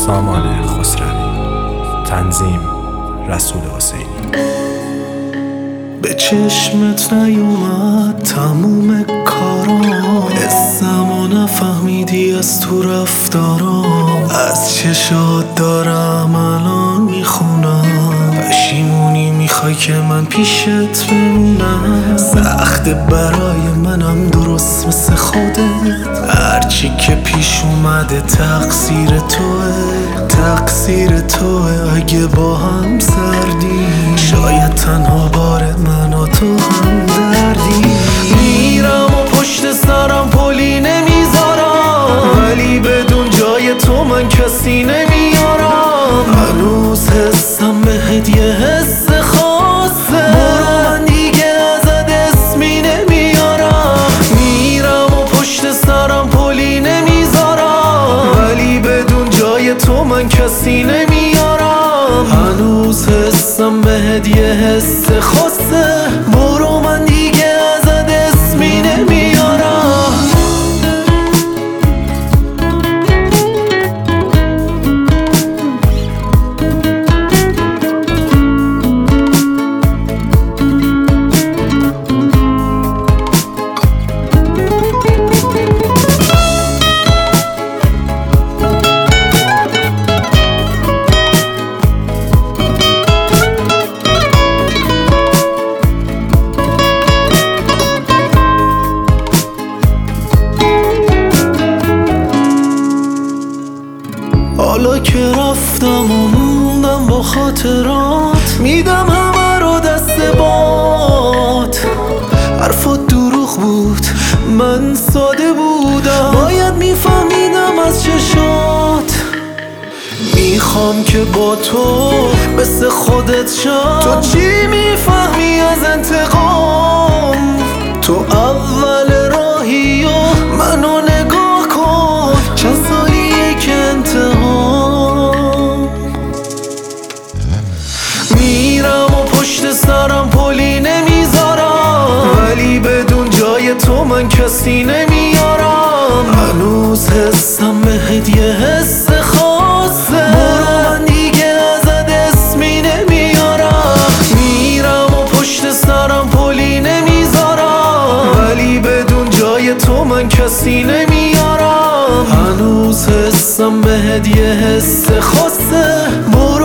سامان خسروی. تنظیم رسول حسینی. به چشمت نیومد تموم کارام، اسمو نفهمیدی از تو رفتارام، از چشات دارم الان میخونم، پشیمونی میخوای که من پیشت بمونم، سخته برای منم درست مثل خودت، هرچی که پیش اومده تقصیر توه، اگه با هم سردی شاید تنها بار من و تو هم دردی. میرم و پشت سرم پلی نمیذارم، ولی بدون جای تو من کسی نمیارم، هنوز حسم بهت یه حس خاصه، برو من دیگه ازت اسمی نمیارم. میرم و پشت سرم پلی نمیذارم، ولی بدون جای تو من کسی نمیارم، هنوز حسم بهت یه حس خاصه، برو من دیگه ازت اسمی نمیارم. حالا که رفتم و موندم با خاطرات، میدم همه رو دست باد، حرفات دروغ بود من ساده بودم، باید میفهمیدم از چشات، میخوام که با تو مثل خودت شم، تو چی میفهمی از انتقام، تو اول راهی و منو نگاه کن، چند سالیه که انتقام. میرم و پشت سرم پلی نمیذارم، ولی بدون جای تو من کسی نمیارم، هنوز حسم بهت یه حس خاصه، برو من دیگه ازت اسمی نمیارم. میرم و پشت سرم پلی نمیذارم، ولی بدون جای تو من کسی نمیارم، هنوز حسم بهت یه حس خاصه، برو